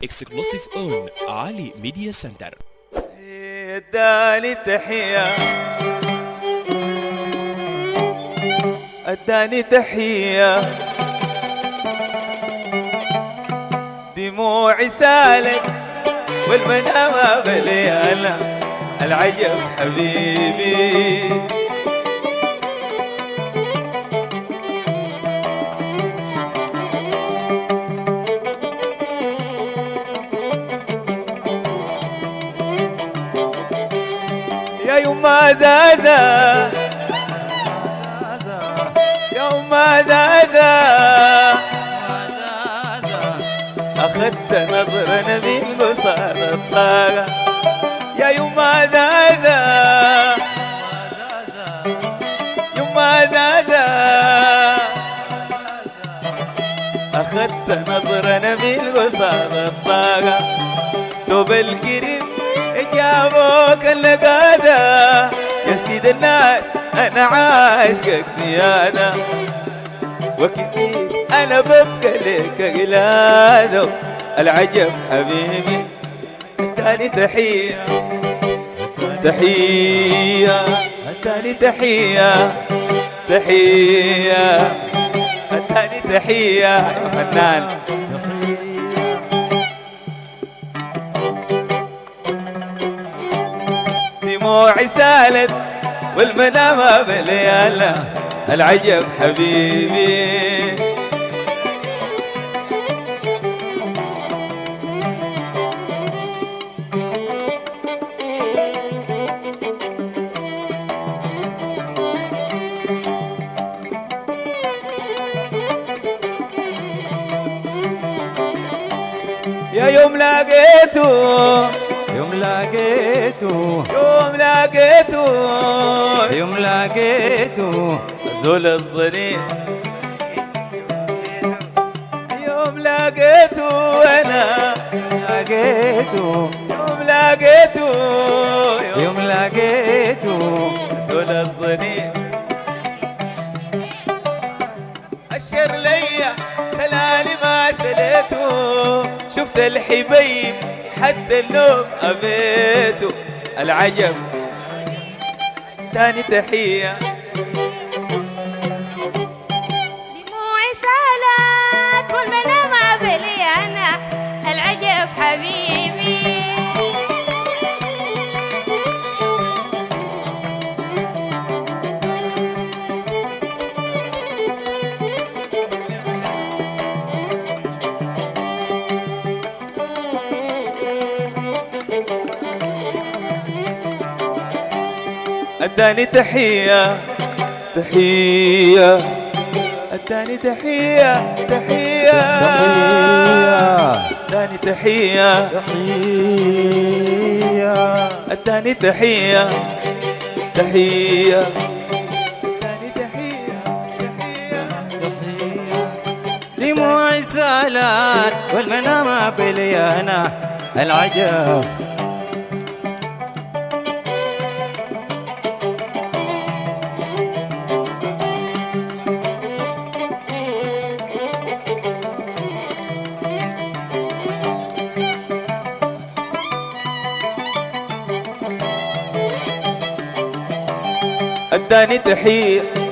exclusive on Ali Media Center. اداني تحية اداني تحية دموعي سالت والمنامة بليانة العجب حبيبي يا يما زازا يا يما زازا أخذت نظرة من قصاد الطاقة يا يما زازا يما زازا أخذت نظرة من قصاد الطاقة دوب الكريم جابوك اللقادة يا سيد الناس أنا عاشقك زيادة وكثير أنا ببقى لك قلادة العجب حبيبي اداني تحية تحية اداني تحية تحية اداني تحية يا فنان دموعي سالت والمنامة بليالة العجب حبيبي يا يوم لقيته يوم لقيته يوم لقيته يوم لقيته زول الظنين يوم لقيته أنا لقيته يوم لقيته يوم لقيته زول الظنين أشر ليا سلالي ما سليته شفت الحبيب حتى النوم أبيته العجب تاني تحية دموعي سالت والمنامة بليانة العجب حبيبي اداني تحية تحية اداني تحية تحية اداني تحية تحية اداني تحية تحية اداني تحية تحية دموعي سالت والمنامة بليانة العجب اداني تحية